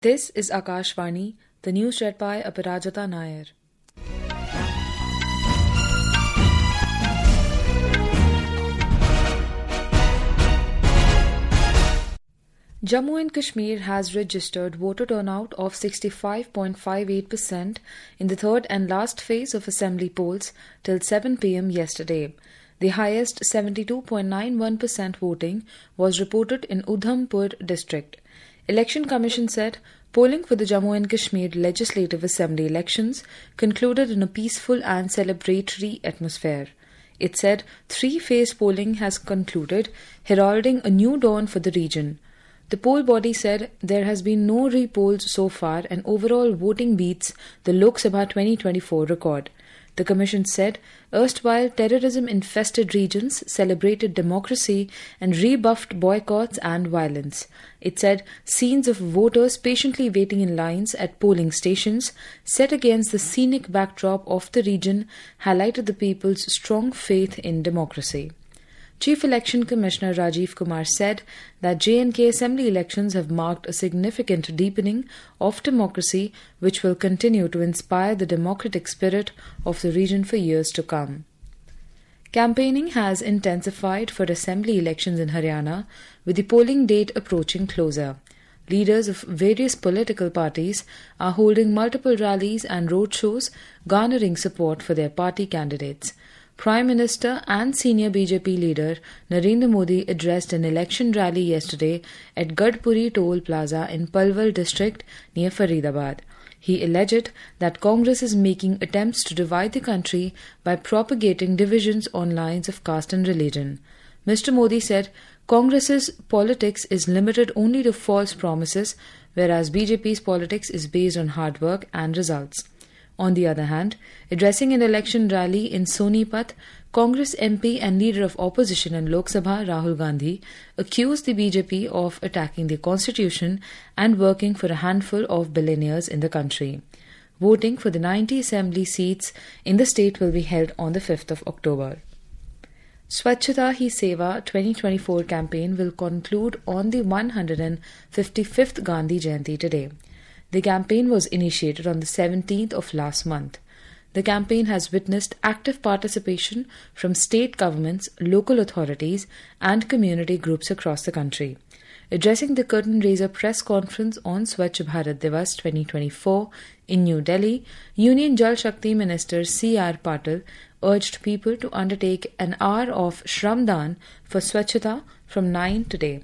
This is Akashvani, the news read by Aparajita Nair. Jammu and Kashmir has registered voter turnout of 65.58% in the third and last phase of assembly polls till 7 p.m. yesterday. The highest 72.91% voting was reported in Udhampur district. Election Commission said polling for the Jammu and Kashmir Legislative Assembly elections concluded in a peaceful and celebratory atmosphere. It said three-phase polling has concluded, heralding a new dawn for the region. The poll body said there has been no re-polls so far and overall voting beats the Lok Sabha 2024 record. The Commission said erstwhile terrorism-infested regions celebrated democracy and rebuffed boycotts and violence. It said scenes of voters patiently waiting in lines at polling stations set against the scenic backdrop of the region highlighted the people's strong faith in democracy. Chief Election Commissioner Rajiv Kumar said that J&K Assembly elections have marked a significant deepening of democracy which will continue to inspire the democratic spirit of the region for years to come. Campaigning has intensified for Assembly elections in Haryana with the polling date approaching closer. Leaders of various political parties are holding multiple rallies and roadshows garnering support for their party candidates. Prime Minister and senior BJP leader Narendra Modi addressed an election rally yesterday at Gadpuri Toll Plaza in Palwal district near Faridabad. He alleged that Congress is making attempts to divide the country by propagating divisions on lines of caste and religion. Mr. Modi said Congress's politics is limited only to false promises, whereas BJP's politics is based on hard work and results. On the other hand, addressing an election rally in Sonipat, Congress MP and leader of opposition in Lok Sabha Rahul Gandhi accused the BJP of attacking the constitution and working for a handful of billionaires in the country. Voting for the 90 assembly seats in the state will be held on the 5th of October. Swachhata Hi Seva 2024 campaign will conclude on the 155th Gandhi Jayanti today. The campaign was initiated on the 17th of last month. The campaign has witnessed active participation from state governments, local authorities, and community groups across the country. Addressing the curtain raiser press conference on Swachh Bharat Divas 2024 in New Delhi, Union Jal Shakti Minister C.R. Patil urged people to undertake an hour of Shramdan for Swachhata from 9 today.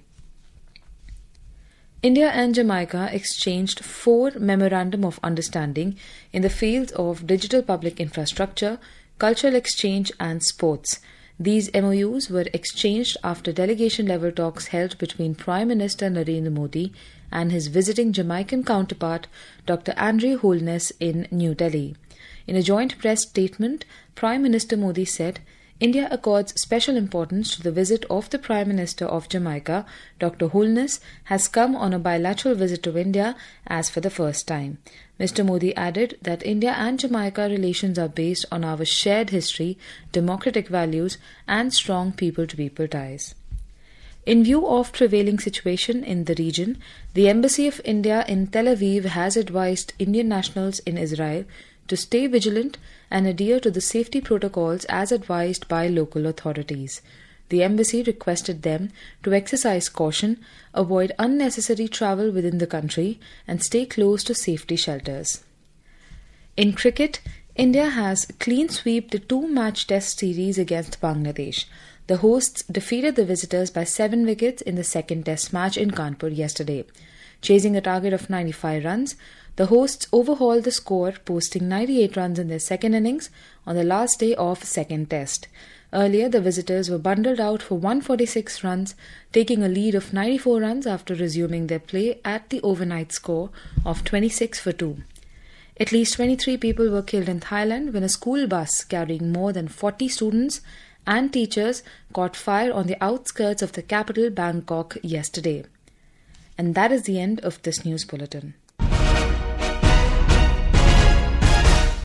India and Jamaica exchanged 4 Memorandum of Understanding in the fields of digital public infrastructure, cultural exchange and sports. These MOUs were exchanged after delegation-level talks held between Prime Minister Narendra Modi and his visiting Jamaican counterpart, Dr. Andrew Holness, in New Delhi. In a joint press statement, Prime Minister Modi said, India accords special importance to the visit of the Prime Minister of Jamaica. Dr. Holness has come on a bilateral visit to India as for the first time. Mr. Modi added that India and Jamaica relations are based on our shared history, democratic values and strong people-to-people ties. In view of prevailing situation in the region, the Embassy of India in Tel Aviv has advised Indian nationals in Israel to stay vigilant and adhere to the safety protocols as advised by local authorities. The embassy requested them to exercise caution, avoid unnecessary travel within the country, and stay close to safety shelters. In cricket, India has clean swept the 2-match test series against Bangladesh. The hosts defeated the visitors by 7 wickets in the second test match in Kanpur yesterday. Chasing a target of 95 runs, the hosts overhauled the score, posting 98 runs in their second innings on the last day of second test. Earlier, the visitors were bundled out for 146 runs, taking a lead of 94 runs after resuming their play at the overnight score of 26 for 2. At least 23 people were killed in Thailand when a school bus carrying more than 40 students and teachers caught fire on the outskirts of the capital, Bangkok, yesterday. And that is the end of this news bulletin.